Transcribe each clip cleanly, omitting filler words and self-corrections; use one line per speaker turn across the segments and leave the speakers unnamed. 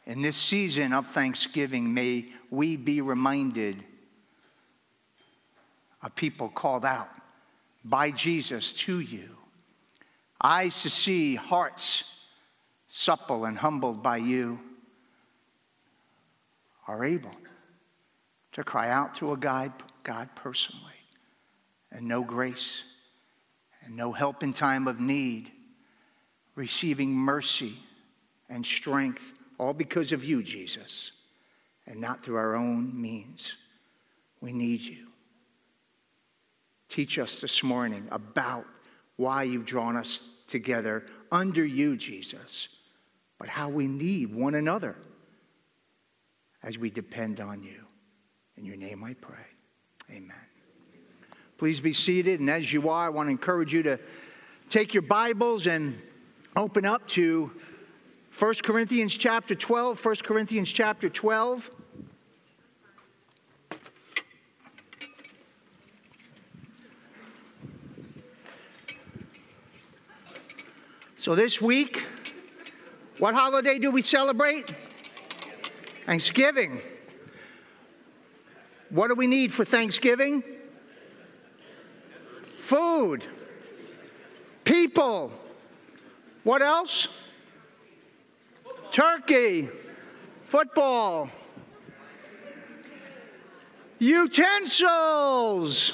In this season of Thanksgiving, may we be reminded of people called out by Jesus to you. Eyes to see, hearts supple and humbled by you are able to cry out to a God personally and know grace and know help in time of need, receiving mercy and strength, all because of you, Jesus, and not through our own means. We need you. Teach us this morning about why you've drawn us together under you, Jesus, but how we need one another as we depend on you. In your name I pray. Amen. Please be seated, and as you are, I want to encourage you to take your Bibles and open up to 1 Corinthians chapter 12. 1 Corinthians chapter 12. So this week, what holiday do we celebrate? Thanksgiving. What do we need for Thanksgiving? Food. People. What else? Turkey. Football. Utensils.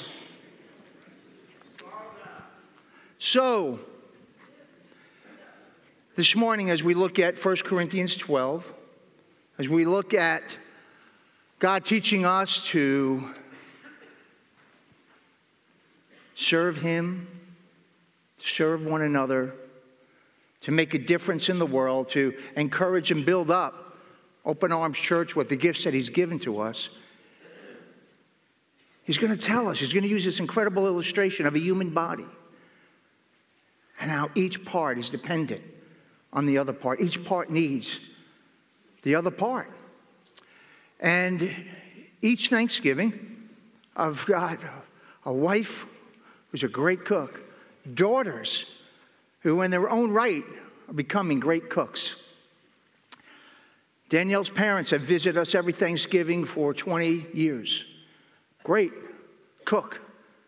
So, this morning, as we look at 1 Corinthians 12, as we look at God teaching us to serve Him, serve one another, to make a difference in the world, to encourage and build up Open Arms Church with the gifts that He's given to us, He's going to tell us, He's going to use this incredible illustration of a human body and how each part is dependent on the other part. Each part needs the other part. And each Thanksgiving, I've got a wife who's a great cook, daughters who in their own right are becoming great cooks. Danielle's parents have visited us every Thanksgiving for 20 years. Great cook.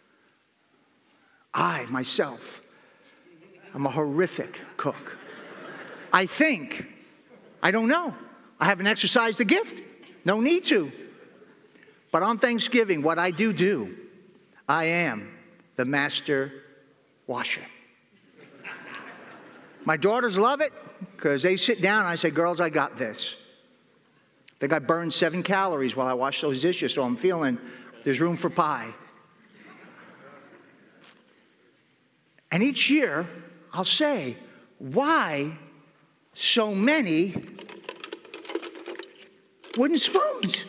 I, myself, I'm a horrific cook. I don't know. I haven't exercised the gift. No need to. But on Thanksgiving, what I do, I am the master washer. My daughters love it because they sit down and I say, girls, I got this. I think I burned 7 calories while I washed those dishes, so I'm feeling there's room for pie. And each year, I'll say, why so many wooden spoons?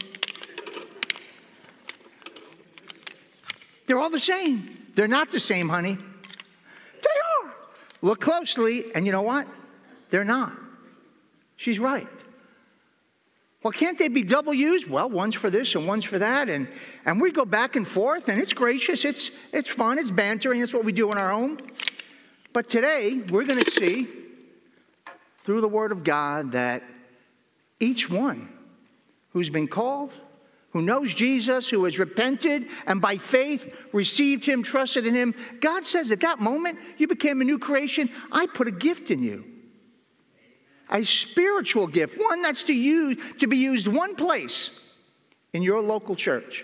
They're all the same. They're not the same, honey. They are. Look closely, and you know what? They're not. She's right. Well, can't they be double used? Well, one's for this and one's for that. And we go back and forth, and it's gracious. It's fun. It's bantering. It's what we do in our home. But today, we're going to see through the Word of God that each one who's been called, who knows Jesus, who has repented, and by faith received Him, trusted in Him, God says at that moment, you became a new creation. I put a gift in you. A spiritual gift, one that's to be used one place in your local church.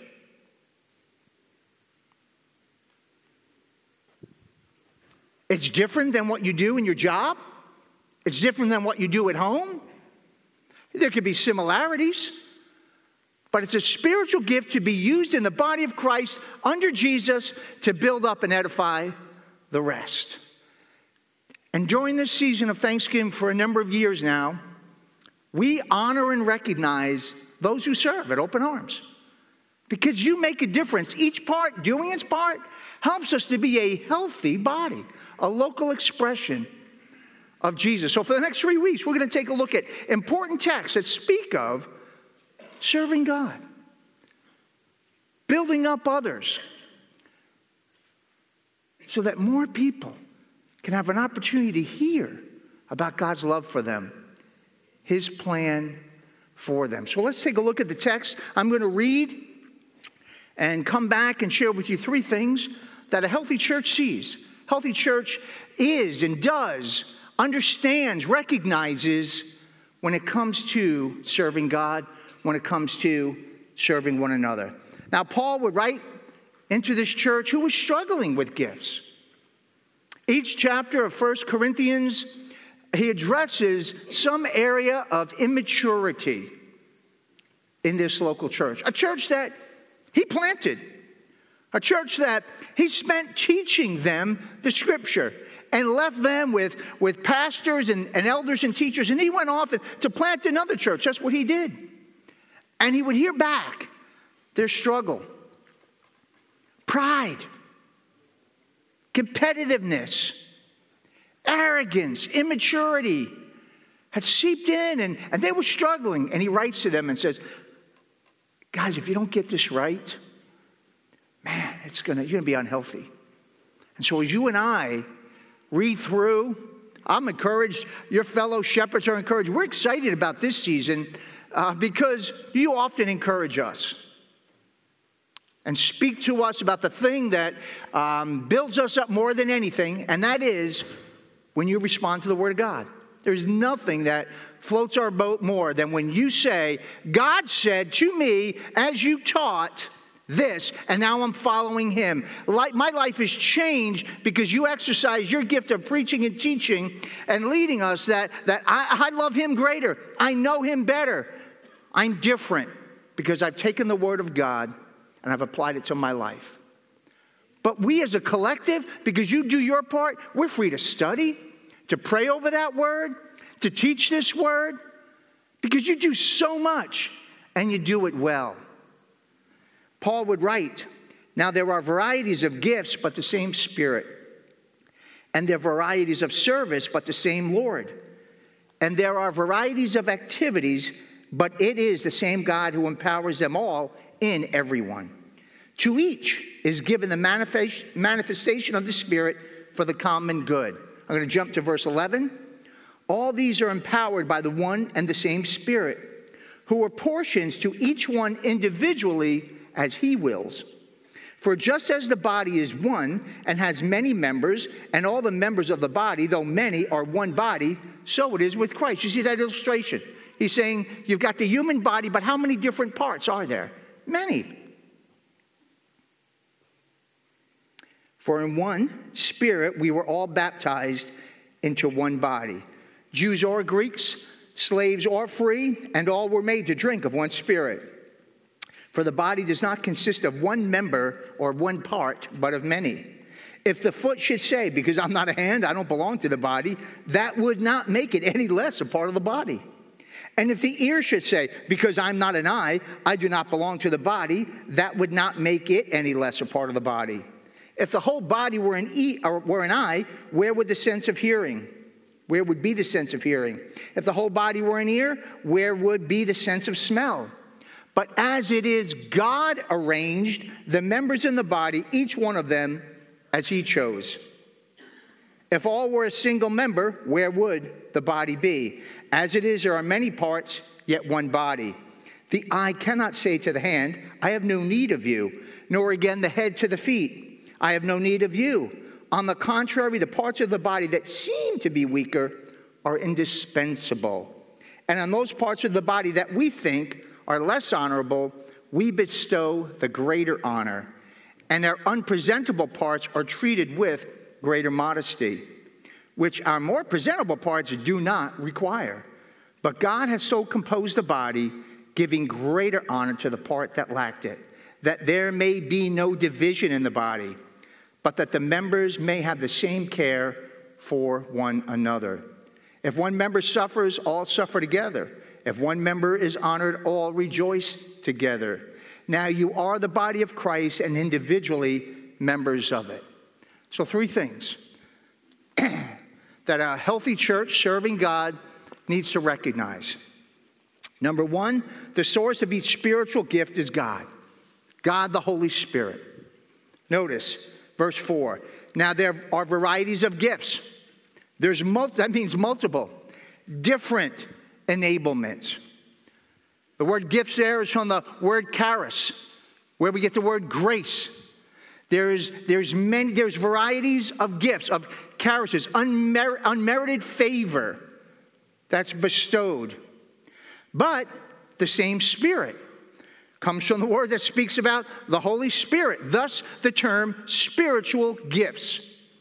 It's different than what you do in your job. It's different than what you do at home. There could be similarities, but it's a spiritual gift to be used in the body of Christ under Jesus to build up and edify the rest. And during this season of Thanksgiving for a number of years now, we honor and recognize those who serve at Open Arms. Because you make a difference. Each part, doing its part, helps us to be a healthy body, a local expression of Jesus. So for the next 3 weeks, we're going to take a look at important texts that speak of serving God, building up others, so that more people can have an opportunity to hear about God's love for them, His plan for them. So let's take a look at the text. I'm going to read and come back and share with you three things that a healthy church sees. Healthy church is and does, understands, recognizes when it comes to serving God, when it comes to serving one another. Now, Paul would write into this church who was struggling with gifts. Each chapter of 1 Corinthians, he addresses some area of immaturity in this local church. A church that he planted. A church that he spent teaching them the scripture and left them with pastors and elders and teachers. And he went off to plant another church. That's what he did. And he would hear back their struggle. Pride. Competitiveness. Arrogance. Immaturity had seeped in and they were struggling. And he writes to them and says, guys, if you don't get this right, man, you're going to be unhealthy. And so as you and I read through, I'm encouraged. Your fellow shepherds are encouraged. We're excited about this season because you often encourage us and speak to us about the thing that builds us up more than anything, and that is when you respond to the Word of God. There's nothing that floats our boat more than when you say, God said to me as you taught this, and now I'm following him. My life has changed because you exercise your gift of preaching and teaching and leading us that I love him greater. I know him better. I'm different because I've taken the Word of God and I've applied it to my life. But we as a collective, because you do your part, we're free to study, to pray over that Word, to teach this Word, because you do so much and you do it well. Paul would write, now there are varieties of gifts, but the same Spirit. And there are varieties of service, but the same Lord. And there are varieties of activities, but it is the same God who empowers them all in everyone. To each is given the manifestation of the Spirit for the common good. I'm going to jump to verse 11. All these are empowered by the one and the same Spirit, who apportions to each one individually as he wills. For just as the body is one and has many members, and all the members of the body, though many, are one body, so it is with Christ. You see that illustration? He's saying you've got the human body, but how many different parts are there? Many. For in one Spirit we were all baptized into one body. Jews or Greeks, slaves or free, and all were made to drink of one Spirit. For the body does not consist of one member or one part, but of many. If the foot should say, because I'm not a hand, I don't belong to the body, that would not make it any less a part of the body. And if the ear should say, because I'm not an eye, I do not belong to the body, that would not make it any less a part of the body. If the whole body were an eye, where would the sense of hearing? Where would be the sense of hearing? If the whole body were an ear, where would be the sense of smell? But as it is, God arranged the members in the body, each one of them, as he chose. If all were a single member, where would the body be? As it is, there are many parts, yet one body. The eye cannot say to the hand, I have no need of you, nor again the head to the feet, I have no need of you. On the contrary, the parts of the body that seem to be weaker are indispensable. And on those parts of the body that we think are less honorable, we bestow the greater honor. And our unpresentable parts are treated with greater modesty, which our more presentable parts do not require. But God has so composed the body, giving greater honor to the part that lacked it, that there may be no division in the body, but that the members may have the same care for one another. If one member suffers, all suffer together. If one member is honored, all rejoice together. Now you are the body of Christ and individually members of it. So 3 things that a healthy church serving God needs to recognize. Number 1, the source of each spiritual gift is God. God, the Holy Spirit. Notice verse 4. Now there are varieties of gifts. That means multiple, different enablements. The word gifts there is from the word charis, where we get the word grace. There's varieties of gifts, of charis, unmerited favor that's bestowed. But the same Spirit comes from the word that speaks about the Holy Spirit. Thus, the term spiritual gifts.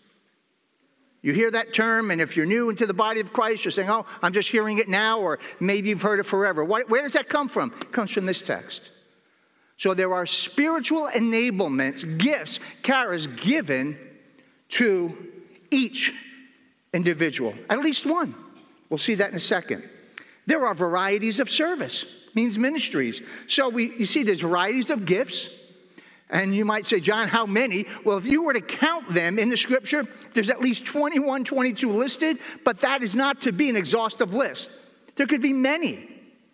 You hear that term, and if you're new into the body of Christ, you're saying, oh, I'm just hearing it now, or maybe you've heard it forever. Where does that come from? It comes from this text. So there are spiritual enablements, gifts, charis, given to each individual. At least one. We'll see that in a second. There are varieties of service, means ministries. So you see there's varieties of gifts. And you might say, John, how many? Well, if you were to count them in the scripture, there's at least 21, 22 listed, but that is not to be an exhaustive list. There could be many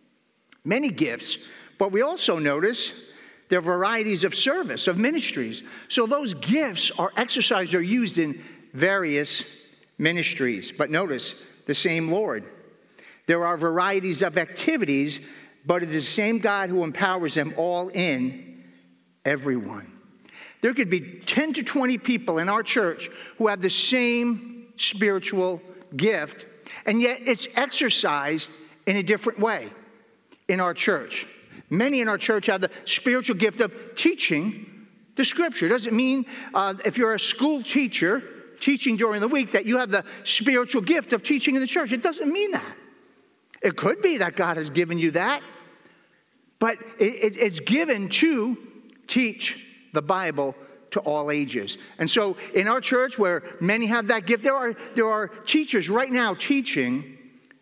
gifts, but we also notice there are varieties of service, of ministries. So those gifts are exercised or used in various ministries. But notice, the same Lord. There are varieties of activities, but it is the same God who empowers them all in everyone. There could be 10 to 20 people in our church who have the same spiritual gift, and yet it's exercised in a different way in our church. Many in our church have the spiritual gift of teaching the scripture. It doesn't mean if you're a school teacher teaching during the week that you have the spiritual gift of teaching in the church. It doesn't mean that. It could be that God has given you that, but it's given to teach the Bible to all ages. And so in our church where many have that gift, there are teachers right now teaching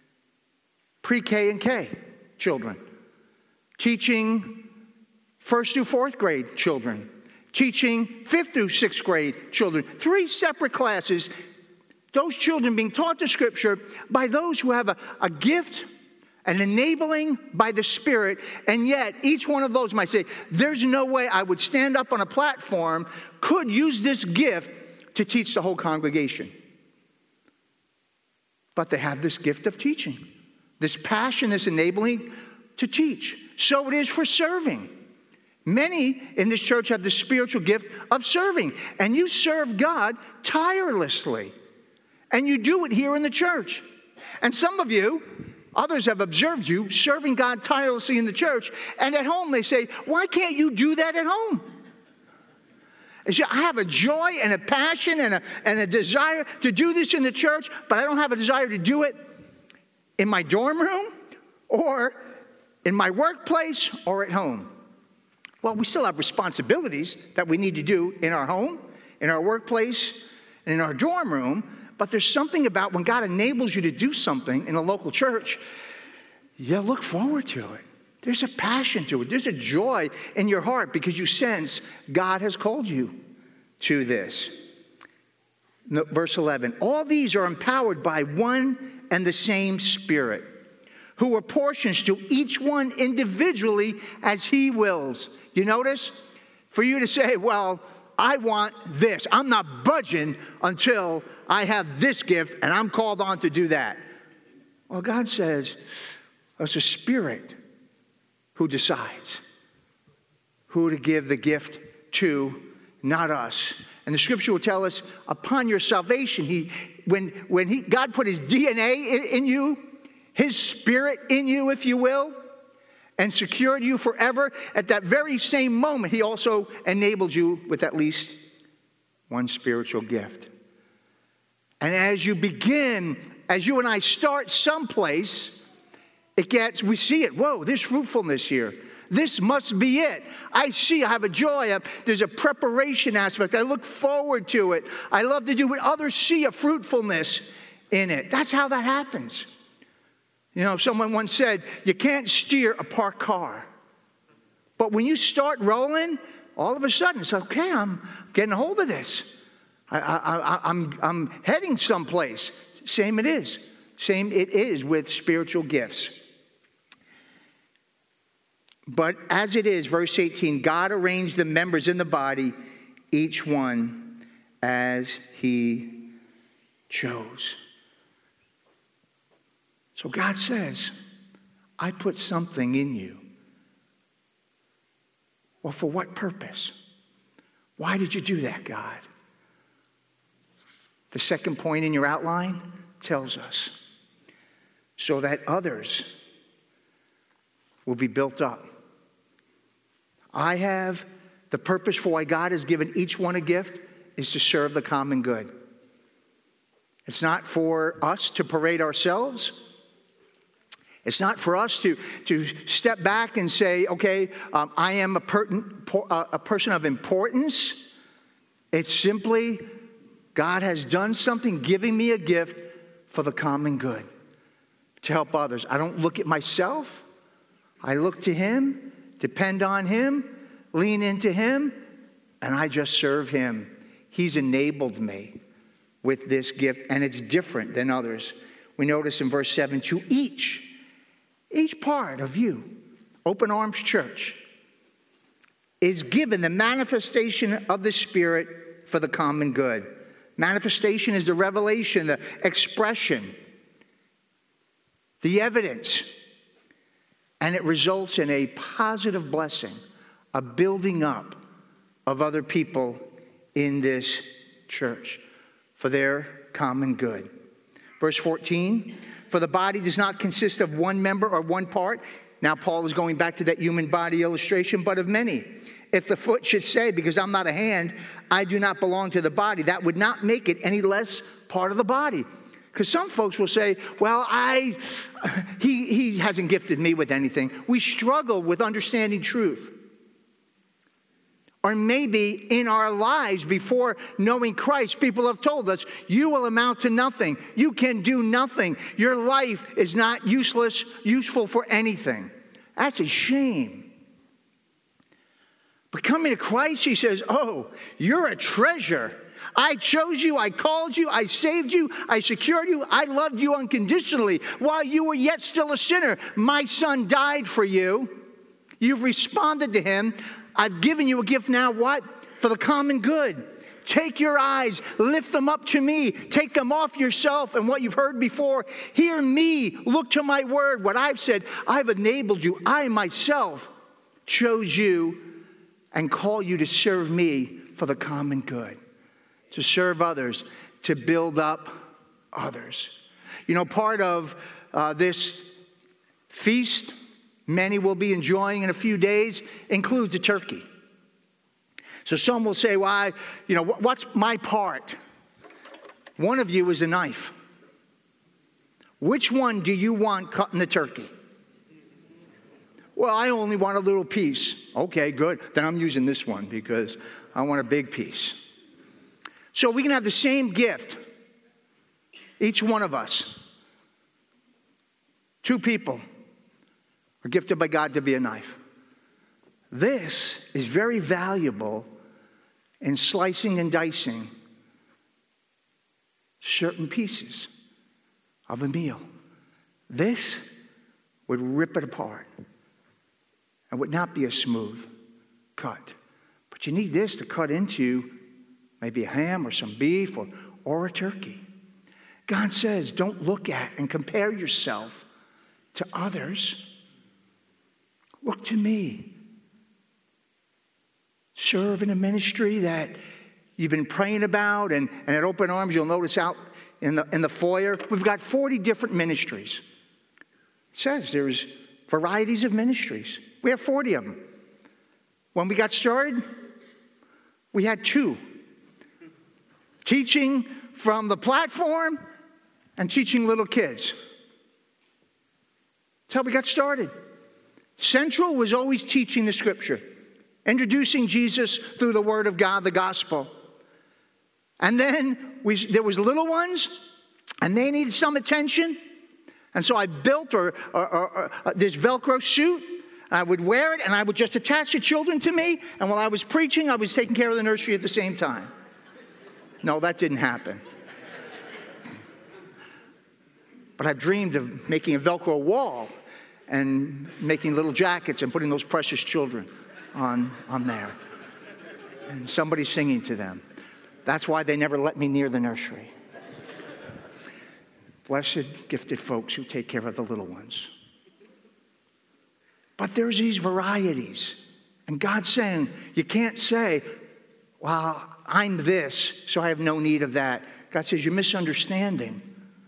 pre-K and K children, teaching 1st through 4th grade children, teaching 5th through 6th grade children. 3 separate classes, those children being taught the scripture by those who have a gift, an enabling by the Spirit, and yet each one of those might say, there's no way I would stand up on a platform, could use this gift to teach the whole congregation. But they have this gift of teaching, this passion, this enabling to teach. So it is for serving. Many in this church have the spiritual gift of serving, and you serve God tirelessly, and you do it here in the church. And some of you, others have observed you serving God tirelessly in the church, and at home they say, why can't you do that at home? And so I have a joy and a passion and a desire to do this in the church, but I don't have a desire to do it in my dorm room or in my workplace or at home. Well, we still have responsibilities that we need to do in our home, in our workplace, and in our dorm room. But there's something about when God enables you to do something in a local church, you look forward to it. There's a passion to it. There's a joy in your heart because you sense God has called you to this. Verse 11, all these are empowered by one and the same Spirit, who apportions to each one individually as he wills. You notice? For you to say, well, I want this. I'm not budging until I have this gift, and I'm called on to do that. Well, God says it's a Spirit who decides who to give the gift to, not us. And the scripture will tell us, upon your salvation, God put his DNA in you, his Spirit in you, if you will, and secured you forever. At that very same moment, he also enabled you with at least one spiritual gift. And as you and I start someplace, we see it. Whoa, there's fruitfulness here. This must be it. I have a joy. There's a preparation aspect. I look forward to it. I love to do it. Others see a fruitfulness in it. That's how that happens. You know, someone once said, you can't steer a parked car. But when you start rolling, all of a sudden, it's okay, I'm getting a hold of this. I'm heading someplace. Same it is with spiritual gifts. But as it is, verse 18, God arranged the members in the body, each one as he chose. So God says, I put something in you. Well, for what purpose? Why did you do that, God? The second point in your outline tells us, so that others will be built up. I have the purpose for why God has given each one a gift is to serve the common good. It's not for us to parade ourselves. It's not for us to step back and say, okay, I am a person of importance. It's simply God has done something, giving me a gift for the common good, to help others. I don't look at myself. I look to Him, depend on Him, lean into Him, and I just serve Him. He's enabled me with this gift, and it's different than others. We notice in verse 7, to each part of you, Open Arms Church, is given the manifestation of the Spirit for the common good. Manifestation is the revelation, the expression, the evidence. And it results in a positive blessing, a building up of other people in this church for their common good. Verse 14, for the body does not consist of one member or one part. Now Paul is going back to that human body illustration, but of many. If the foot should say, because I'm not a hand, I do not belong to the body, that would not make it any less part of the body. Because some folks will say, well, he hasn't gifted me with anything. We struggle with understanding truth. Or maybe in our lives before knowing Christ, people have told us, you will amount to nothing. You can do nothing. Your life is not useful for anything. That's a shame. But coming to Christ, he says, oh, you're a treasure. I chose you, I called you, I saved you, I secured you, I loved you unconditionally. While you were yet still a sinner, my son died for you. You've responded to him. I've given you a gift now, what? For the common good. Take your eyes, lift them up to me. Take them off yourself and what you've heard before. Hear me, look to my word, what I've said. I've enabled you. I myself chose you and call you to serve me for the common good. To serve others, to build up others. You know, part of this feast many will be enjoying in a few days includes a turkey. So some will say, well, what's my part? One of you is a knife. Which one do you want cutting the turkey? Well, I only want a little piece. Okay, good. Then I'm using this one because I want a big piece. So we can have the same gift, each one of us. Two people are gifted by God to be a knife. This is very valuable in slicing and dicing certain pieces of a meal. This would rip it apart and would not be a smooth cut. But you need this to cut into maybe a ham or some beef or a turkey. God says, don't look at and compare yourself to others. Look to me. Serve in a ministry that you've been praying about. And at Open Arms, you'll notice out in the foyer, we've got 40 different ministries. It says there's varieties of ministries. We have 40 of them. When we got started, we had 2. Teaching from the platform and teaching little kids. That's how we got started. Central was always teaching the scripture, introducing Jesus through the word of God, the gospel. And then there was little ones, and they needed some attention. And so I built this Velcro suit. I would wear it, and I would just attach the children to me. And while I was preaching, I was taking care of the nursery at the same time. No, that didn't happen. But I've dreamed of making a Velcro wall and making little jackets and putting those precious children on there. And somebody singing to them. That's why they never let me near the nursery. Blessed, gifted folks who take care of the little ones. But there's these varieties And God's saying, you can't say, well, I'm this, so I have no need of that. God says, you're misunderstanding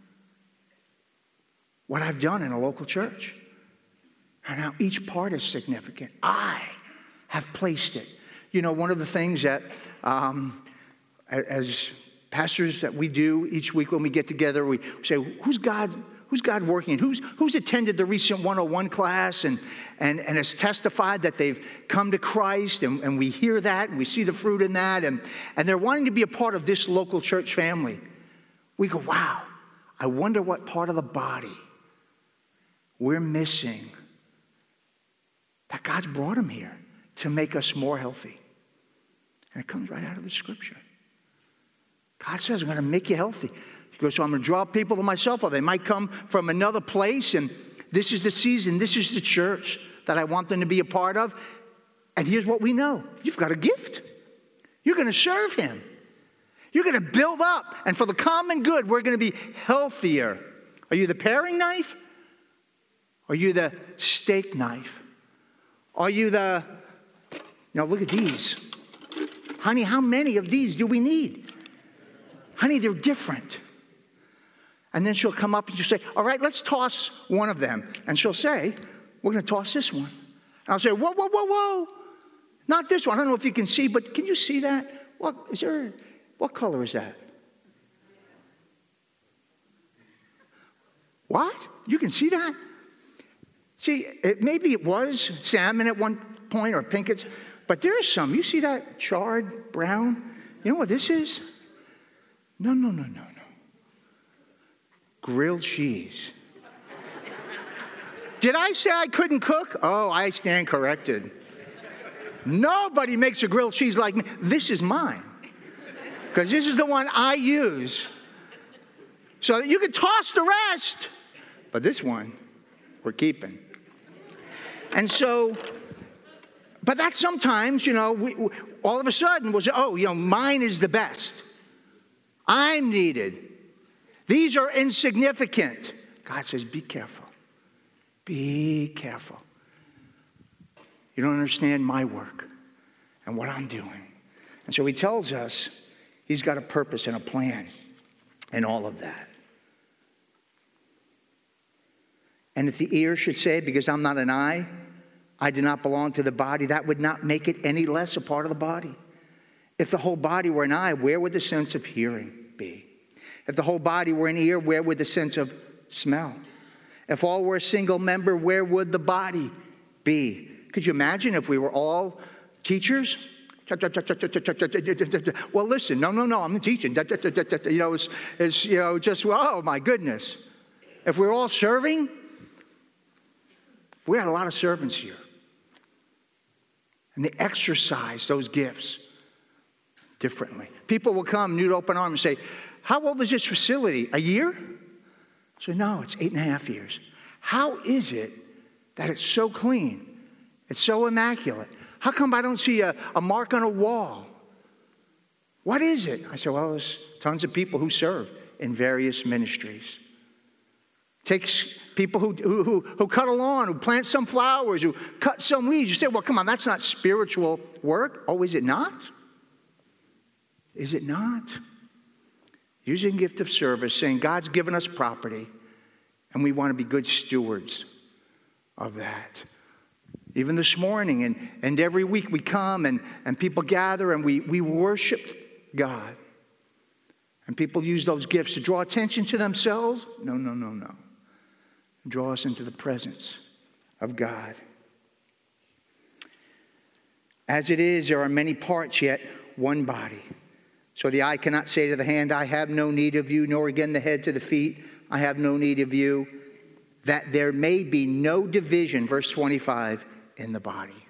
what I've done in a local church. And how each part is significant. I have placed it. You know, one of the things that as pastors that we do each week when we get together, we say, who's God working? Who's attended the recent 101 class and has testified that they've come to Christ, and we hear that, and we see the fruit in that, and they're wanting to be a part of this local church family. We go, wow, I wonder what part of the body we're missing that God's brought them here to make us more healthy. And it comes right out of the scripture. God says, I'm going to make you healthy. He goes, so I'm going to draw people to myself, or they might come from another place, and this is the season, this is the church that I want them to be a part of. And here's what we know. You've got a gift. You're going to serve him. You're going to build up. And for the common good, we're going to be healthier. Are you the paring knife? Are you the steak knife? Are you the, look at these. Honey, how many of these do we need? Honey, they're different. And then she'll come up and she'll say, all right, let's toss one of them. And she'll say, we're going to toss this one. And I'll say, whoa, whoa, whoa, whoa. Not this one. I don't know if you can see, but can you see that? What color is that? What? You can see that? See, maybe it was salmon at one point or pink, but there's some. You see that charred brown? You know what this is? No. Grilled cheese. Did I say I couldn't cook? Oh, I stand corrected. Nobody makes a grilled cheese like me. This is mine. Because this is the one I use. So you can toss the rest, but this one we're keeping. And so, but that sometimes, we all of a sudden we'll say, mine is the best. I'm needed. These are insignificant. God says, be careful. Be careful. You don't understand my work and what I'm doing. And so he tells us he's got a purpose and a plan in all of that. And if the ear should say, because I'm not an eye, I do not belong to the body, that would not make it any less a part of the body. If the whole body were an eye, where would the sense of hearing be? If the whole body were an ear, where would the sense of smell? If all were a single member, where would the body be? Could you imagine if we were all teachers? Well, listen, no, I'm teaching. It's just, oh my goodness. If we're all serving, we had a lot of servants here. And they exercise those gifts differently. People will come, nude open arm, and say, how old is this facility? A year? So no, it's 8.5 years. How is it that it's so clean? It's so immaculate. How come I don't see a mark on a wall? What is it? I said, well, there's tons of people who serve in various ministries. Takes people who cut a lawn, who plant some flowers, who cut some weeds. You say, well, come on, that's not spiritual work. Oh, is it not? Is it not? Using gift of service, saying God's given us property, and we want to be good stewards of that. Even this morning and every week we come and people gather and we worship God. And people use those gifts to draw attention to themselves. No. Draw us into the presence of God. As it is, there are many parts, yet one body. So the eye cannot say to the hand, I have no need of you, nor again the head to the feet, I have no need of you, that there may be no division, verse 25, in the body.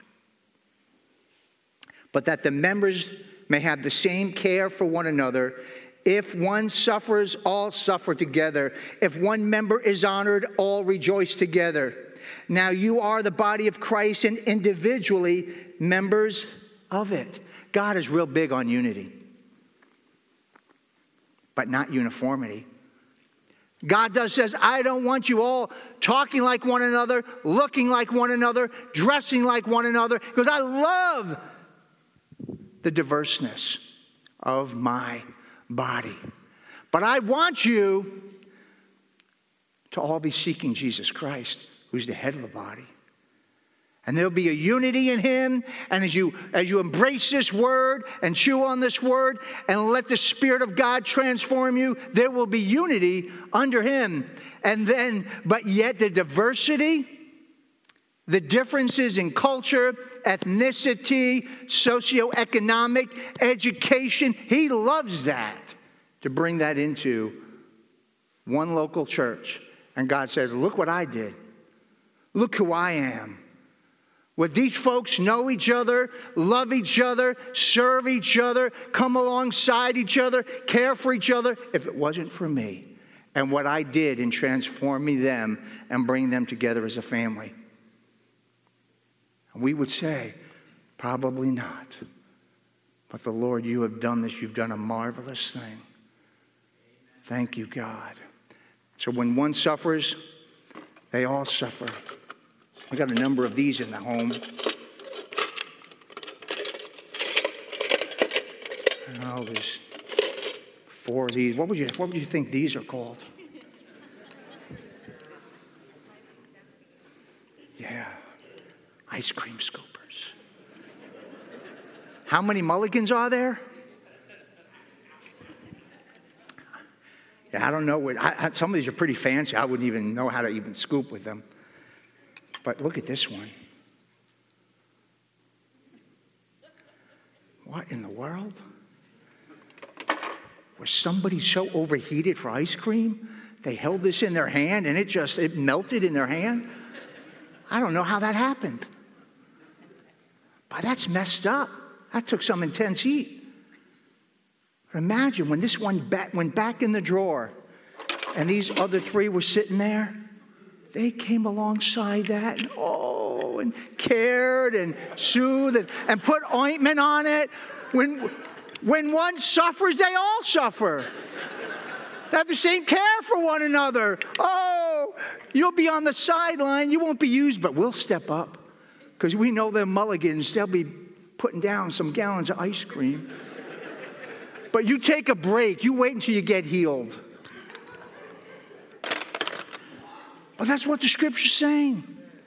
But that the members may have the same care for one another. If one suffers, all suffer together. If one member is honored, all rejoice together. Now you are the body of Christ and individually members of it. God is real big on unity, but not uniformity. God says, I don't want you all talking like one another, looking like one another, dressing like one another, because I love the diverseness of my body. But I want you to all be seeking Jesus Christ, who's the head of the body. And there'll be a unity in him. And as you embrace this word and chew on this word and let the Spirit of God transform you, there will be unity under him. And then, but yet the diversity, the differences in culture, ethnicity, socioeconomic, education, he loves that, to bring that into one local church. And God says, look what I did. Look who I am. Would these folks know each other, love each other, serve each other, come alongside each other, care for each other, if it wasn't for me and what I did in transforming them and bringing them together as a family? And we would say, probably not. But the Lord, you have done this. You've done a marvelous thing. Thank you, God. So when one suffers, they all suffer. We got a number of these in the home. Oh, there's 4 of these. What would you think these are called? Yeah, ice cream scoopers. How many mulligans are there? Yeah, I don't know. Some of these are pretty fancy. I wouldn't even know how to even scoop with them. But look at this one. What in the world? Was somebody so overheated for ice cream, they held this in their hand and it melted in their hand? I don't know how that happened. But that's messed up. That took some intense heat. Imagine when this one went back in the drawer and these other 3 were sitting there. They came alongside that and cared and soothed and put ointment on it. When one suffers, they all suffer. They have the same care for one another. Oh, you'll be on the sideline. You won't be used, but we'll step up because we know them mulligans. They'll be putting down some gallons of ice cream. But you take a break. You wait until you get healed. But that's what the Scripture's saying.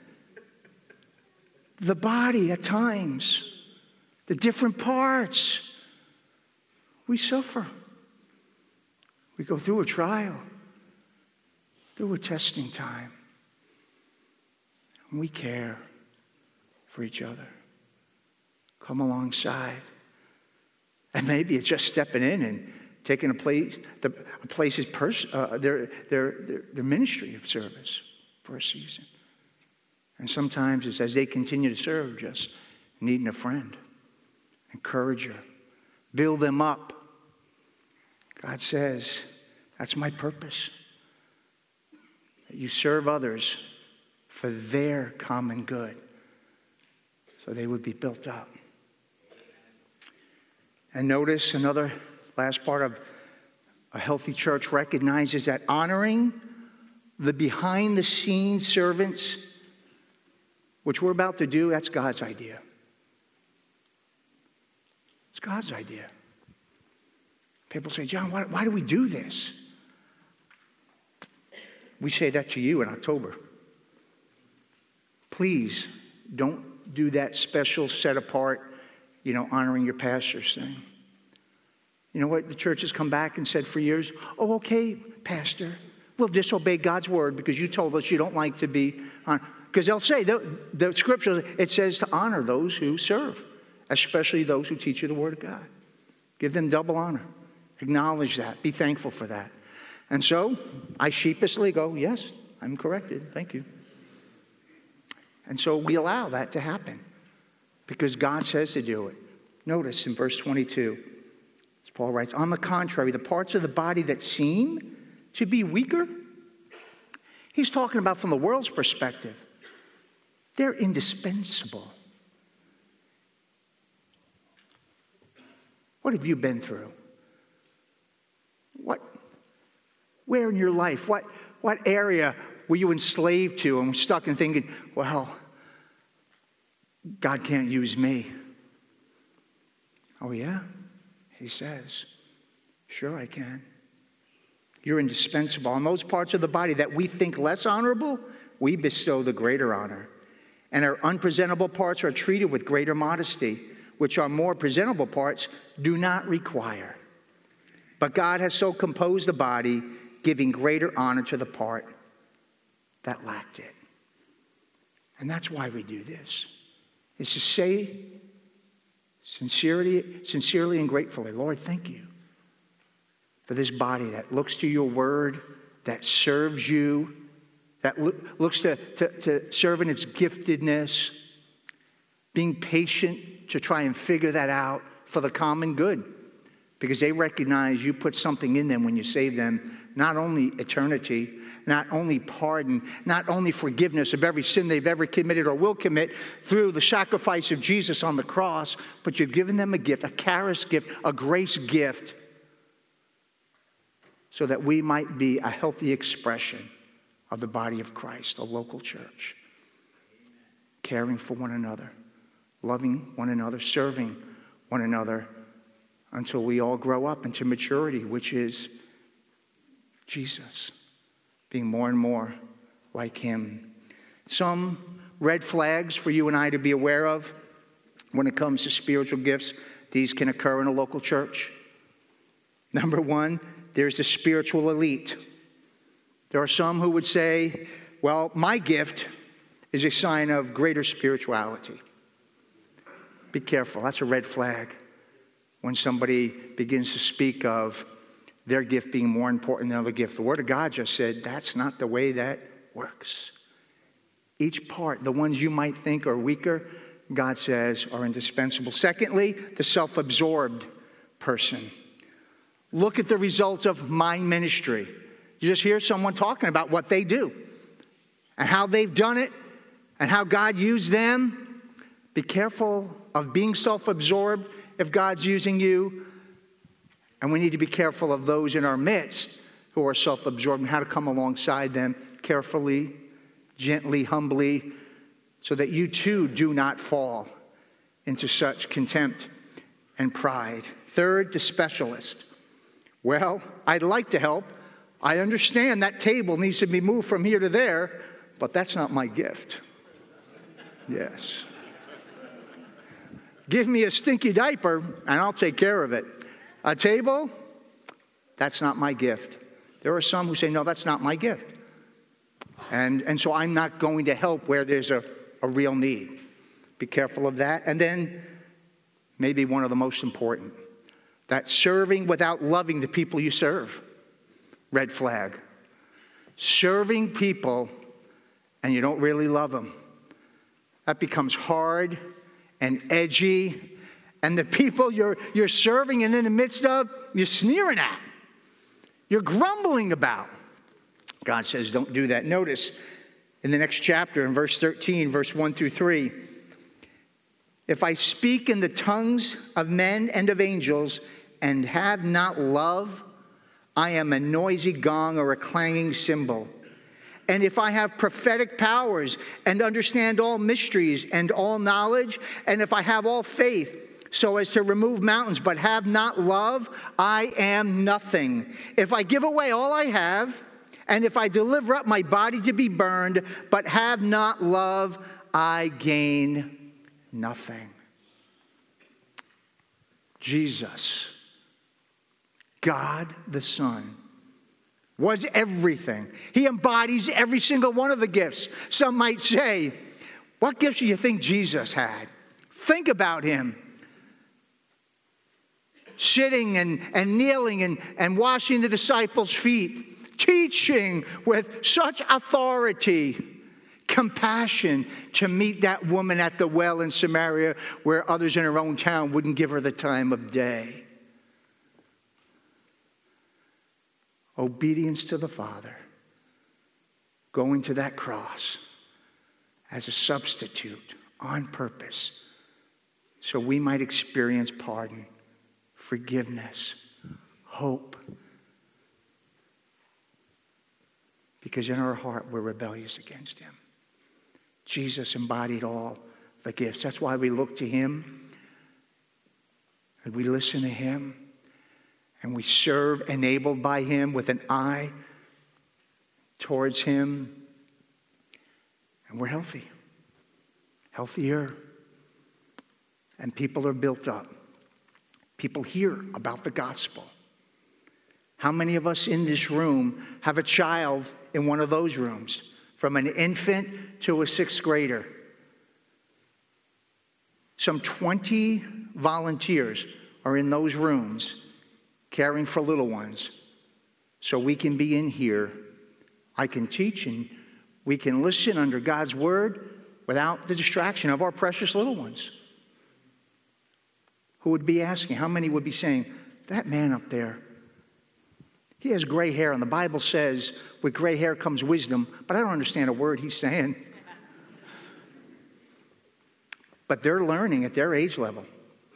The body, at times, the different parts, we suffer. We go through a trial, through a testing time. And we care for each other. Come alongside. And maybe it's just stepping in and taking a place's their ministry of service for a season. And sometimes it's as they continue to serve, just needing a friend, encourager, build them up. God says, that's my purpose. That you serve others for their common good, so they would be built up. And notice another last part of a healthy church recognizes that honoring the behind-the-scenes servants, which we're about to do, that's God's idea. It's God's idea. People say, John, why do we do this? We say that to you in October. Please don't do that special set apart, honoring your pastors thing. You know what? The church has come back and said for years, oh, okay, pastor, we'll disobey God's word because you told us you don't like to be on. Because they'll say, the scripture, it says to honor those who serve, especially those who teach you the word of God. Give them double honor. Acknowledge that. Be thankful for that. And so I sheepishly go, yes, I'm corrected. Thank you. And so we allow that to happen because God says to do it. Notice in verse 22, as Paul writes, on the contrary, the parts of the body that seem to be weaker, he's talking about from the world's perspective, they're indispensable. What have you been through? Where in your life, what area were you enslaved to and stuck in thinking, well, God can't use me? Oh, yeah? He says, sure I can. You're indispensable. On those parts of the body that we think less honorable, we bestow the greater honor. And our unpresentable parts are treated with greater modesty, which our more presentable parts do not require. But God has so composed the body, giving greater honor to the part that lacked it. And that's why we do this, is to say sincerely and gratefully, Lord, thank you for this body that looks to your word, that serves you, that looks to serve in its giftedness, being patient to try and figure that out for the common good, because they recognize you put something in them when you save them, not only eternity, not only pardon, not only forgiveness of every sin they've ever committed or will commit through the sacrifice of Jesus on the cross, but you've given them a gift, a charis gift, a grace gift, so that we might be a healthy expression of the body of Christ, a local church, caring for one another, loving one another, serving one another, until we all grow up into maturity, which is Jesus, being more and more like him. Some red flags for you and I to be aware of when it comes to spiritual gifts. These can occur in a local church. Number one, there's the spiritual elite. There are some who would say, well, my gift is a sign of greater spirituality. Be careful. That's a red flag when somebody begins to speak of their gift being more important than other gift. The Word of God just said that's not the way that works. Each part, the ones you might think are weaker, God says are indispensable. Secondly, the self-absorbed person. Look at the results of my ministry. You just hear someone talking about what they do and how they've done it and how God used them. Be careful of being self-absorbed if God's using you. And we need to be careful of those in our midst who are self-absorbed and how to come alongside them carefully, gently, humbly, so that you too do not fall into such contempt and pride. Third, the specialist. Well, I'd like to help. I understand that table needs to be moved from here to there, but that's not my gift. Yes. Give me a stinky diaper and I'll take care of it. A table, that's not my gift. There are some who say, no, that's not my gift. And so I'm not going to help where there's a real need. Be careful of that. And then maybe one of the most important, that serving without loving the people you serve. Red flag. Serving people and you don't really love them. That becomes hard and edgy. And the people you're serving and in the midst of, you're sneering at. You're grumbling about. God says don't do that. Notice in the next chapter, in verse 13, verse 1 through 3, if I speak in the tongues of men and of angels and have not love, I am a noisy gong or a clanging cymbal. And if I have prophetic powers and understand all mysteries and all knowledge, and if I have all faith so as to remove mountains but have not love, I am nothing. If I give away all I have, and if I deliver up my body to be burned but have not love, I gain nothing. Jesus, God the Son, was everything. He embodies every single one of the gifts. Some might say, what gifts do you think Jesus had? Think about him. Sitting and kneeling and washing the disciples' feet, teaching with such authority, compassion to meet that woman at the well in Samaria where others in her own town wouldn't give her the time of day. Obedience to the Father, going to that cross as a substitute on purpose so we might experience pardon, forgiveness, hope. because in our heart we're rebellious against him. Jesus embodied all the gifts. That's why we look to him, and we listen to him, and we serve enabled by him with an eye towards him, and we're healthy, healthier, and people are built up. People hear about the gospel. How many of us in this room have a child in one of those rooms, from an infant to a sixth grader? Some 20 volunteers are in those rooms caring for little ones. So we can be in here. I can teach and we can listen under God's word without the distraction of our precious little ones. Who would be asking? How many would be saying, that man up there, he has gray hair, and the Bible says with gray hair comes wisdom, but I don't understand a word he's saying. But they're learning at their age level.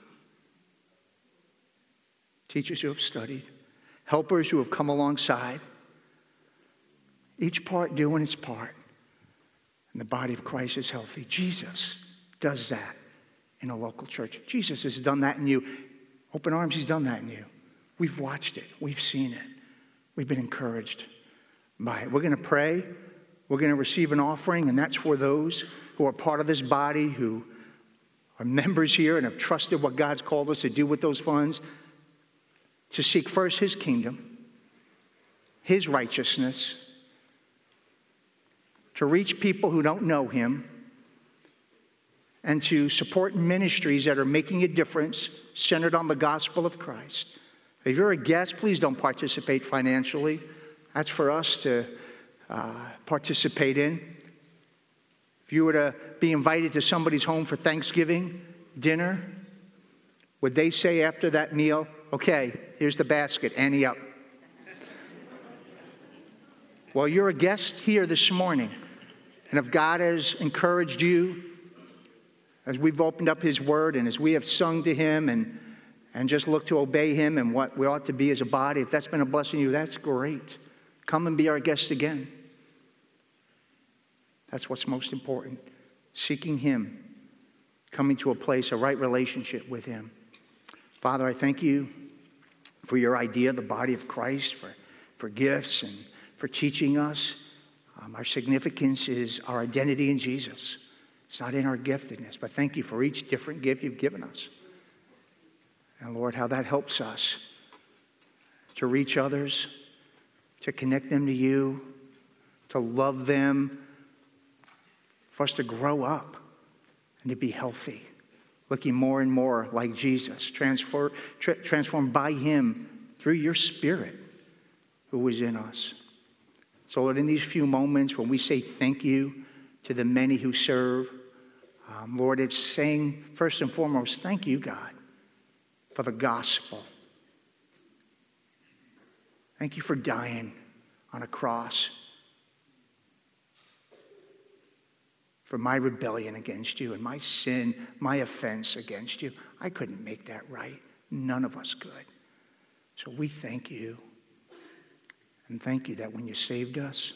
Teachers who have studied, helpers who have come alongside, each part doing its part. And the body of Christ is healthy. Jesus does that in a local church. Jesus has done that in you. Open arms, he's done that in you. We've watched it. We've seen it. We've been encouraged by it. We're going to pray. We're going to receive an offering, and that's for those who are part of this body, who are members here and have trusted what God's called us to do with those funds, to seek first his kingdom, his righteousness, to reach people who don't know him, and to support ministries that are making a difference centered on the gospel of Christ. If you're a guest, please don't participate financially. That's for us to participate in. If you were to be invited to somebody's home for Thanksgiving dinner, would they say after that meal, okay, here's the basket, ante up? Well, you're a guest here this morning, and if God has encouraged you, as we've opened up his word and as we have sung to him and just look to obey him and what we ought to be as a body, if that's been a blessing to you, that's great. Come and be our guest again. That's what's most important. Seeking him, coming to a place, a right relationship with him. Father, I thank you for your idea, the body of Christ, for gifts and for teaching us. Our significance is our identity in Jesus. It's not in our giftedness, but thank you for each different gift you've given us. And Lord, how that helps us to reach others, to connect them to you, to love them, for us to grow up and to be healthy, looking more and more like Jesus, transformed by him through your Spirit who is in us. So Lord, in these few moments when we say thank you to the many who serve, Lord, it's saying first and foremost, thank you, God, for the gospel. Thank you for dying on a cross for my rebellion against you and my sin, my offense against you. I couldn't make that right. None of us could. So we thank you. And thank you that when you saved us,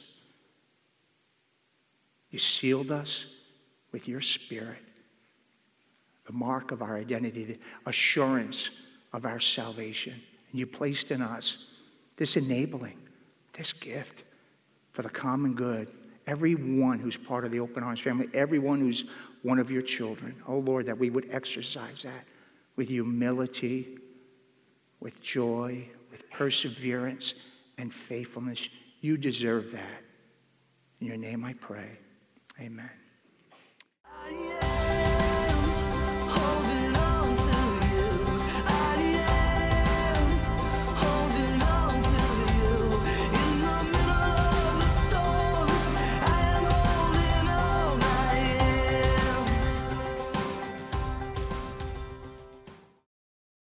you sealed us with your Spirit, the mark of our identity, the assurance of our salvation. And you placed in us this enabling, this gift for the common good. Everyone who's part of the Open Arms family, everyone who's one of your children. Oh, Lord, that we would exercise that with humility, with joy, with perseverance and faithfulness. You deserve that. In your name I pray. Amen.